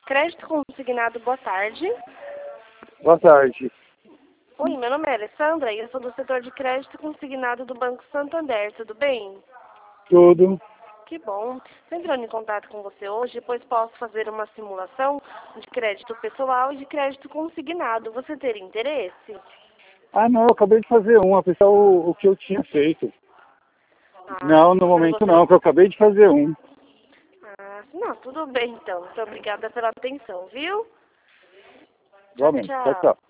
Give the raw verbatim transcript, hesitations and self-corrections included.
Crédito consignado, boa tarde. Boa tarde. Oi, meu nome é Alessandra e eu sou do setor de crédito consignado do Banco Santander, tudo bem? Tudo. Que bom. Estou entrando em contato com você hoje, pois posso fazer uma simulação de crédito pessoal e de crédito consignado. Você teria interesse? Ah, não, eu acabei de fazer um, pessoal, o, o que eu tinha feito. Ah, Não, no mas momento você... não, que eu acabei de fazer um. Ah, não, tudo bem então. Muito obrigada pela atenção, viu? Tchau, Igualmente. Tchau, tchau. tchau.